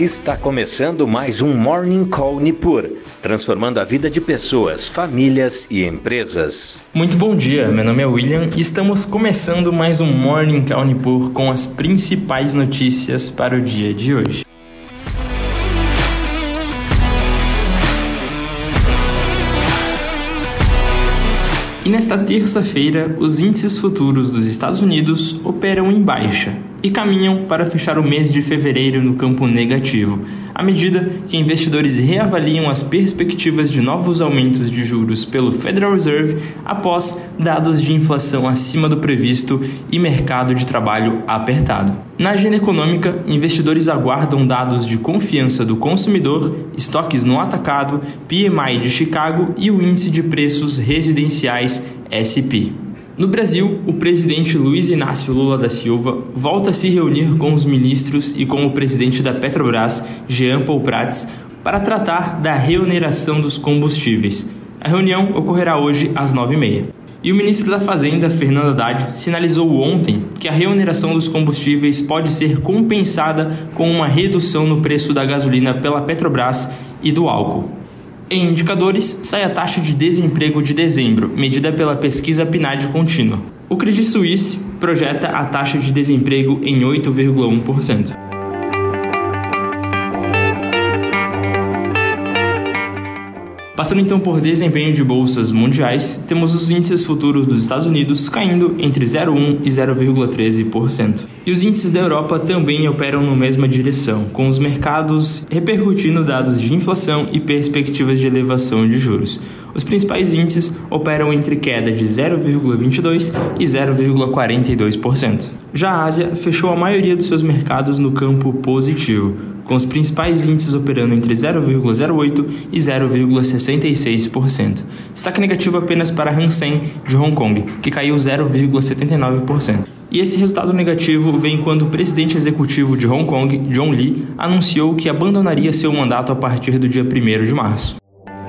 Está começando mais um Morning Call Nipur, transformando a vida de pessoas, famílias e empresas. Muito bom dia, meu nome é William e estamos começando mais um Morning Call Nipur com as principais notícias para o dia de hoje. E nesta terça-feira, os índices futuros dos Estados Unidos operam em baixa e caminham para fechar o mês de fevereiro no campo negativo, à medida que investidores reavaliam as perspectivas de novos aumentos de juros pelo Federal Reserve após dados de inflação acima do previsto e mercado de trabalho apertado. Na agenda econômica, investidores aguardam dados de confiança do consumidor, estoques no atacado, PMI de Chicago e o índice de preços residenciais SP. No Brasil, o presidente Luiz Inácio Lula da Silva volta a se reunir com os ministros e com o presidente da Petrobras, Jean Paul Prats, para tratar da reoneração dos combustíveis. A reunião ocorrerá hoje às 9h30. E o ministro da Fazenda, Fernando Haddad, sinalizou ontem que a reoneração dos combustíveis pode ser compensada com uma redução no preço da gasolina pela Petrobras e do álcool. Em indicadores, sai a taxa de desemprego de dezembro, medida pela pesquisa PNAD contínua. O Credit Suisse projeta a taxa de desemprego em 8,1%. Passando então por desempenho de bolsas mundiais, temos os índices futuros dos Estados Unidos caindo entre 0,1% e 0,13%. E os índices da Europa também operam na mesma direção, com os mercados repercutindo dados de inflação e perspectivas de elevação de juros. Os principais índices operam entre queda de 0,22% e 0,42%. Já a Ásia fechou a maioria dos seus mercados no campo positivo, com os principais índices operando entre 0,08% e 0,66%. Destaque negativo apenas para Hang Seng de Hong Kong, que caiu 0,79%. E esse resultado negativo vem quando o presidente executivo de Hong Kong, John Lee, anunciou que abandonaria seu mandato a partir do dia 1º de março.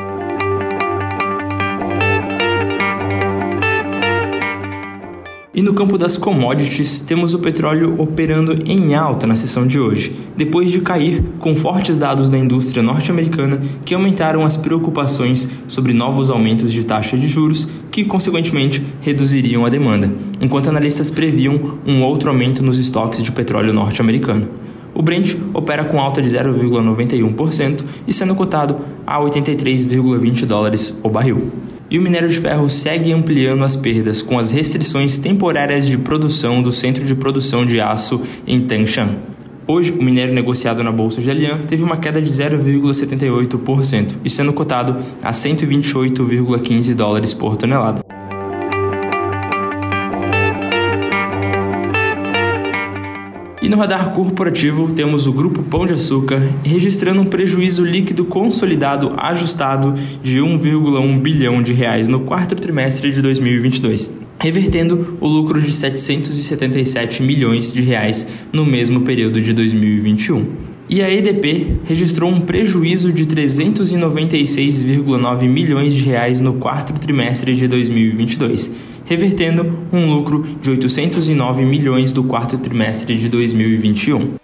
E no campo das commodities, temos o petróleo operando em alta na sessão de hoje, depois de cair com fortes dados da indústria norte-americana que aumentaram as preocupações sobre novos aumentos de taxa de juros que, consequentemente, reduziriam a demanda, enquanto analistas previam um outro aumento nos estoques de petróleo norte-americano. O Brent opera com alta de 0,91% e sendo cotado a $83,20 o barril. E o minério de ferro segue ampliando as perdas com as restrições temporárias de produção do Centro de Produção de Aço em Tangshan. Hoje, o minério negociado na Bolsa de Dalian teve uma queda de 0,78% e sendo cotado a $128,15 por tonelada. E no radar corporativo temos o Grupo Pão de Açúcar registrando um prejuízo líquido consolidado ajustado de R$1,1 bilhão no quarto trimestre de 2022, revertendo o lucro de R$777 milhões no mesmo período de 2021. E a EDP registrou um prejuízo de R$396,9 milhões no quarto trimestre de 2022, revertendo um lucro de R$809 milhões do quarto trimestre de 2021.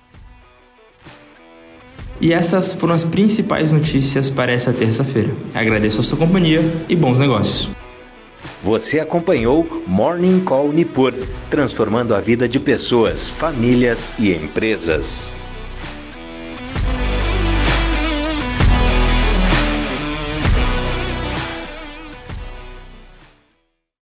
E essas foram as principais notícias para essa terça-feira. Agradeço a sua companhia e bons negócios. Você acompanhou Morning Call Nipur, transformando a vida de pessoas, famílias e empresas.